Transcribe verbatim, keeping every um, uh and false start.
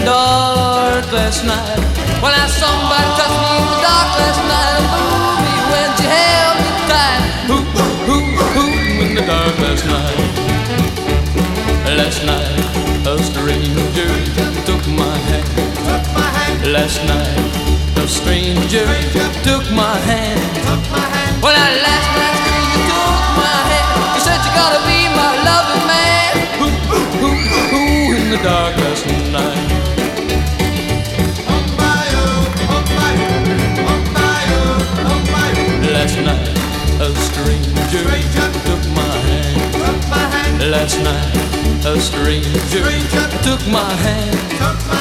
dark last night. When I saw somebody touch me in the dark last night, moved me when she held me tight. Ooh, ooh, ooh, in the dark last night. Last night, a stranger took my hand. Last night, a stranger took my hand. When I last night, stranger took my hand. He said you gotta be my loving man. Ooh, ooh, ooh, ooh, in the dark last night. Last night, a stranger took my hand. Last night, a stranger took my hand.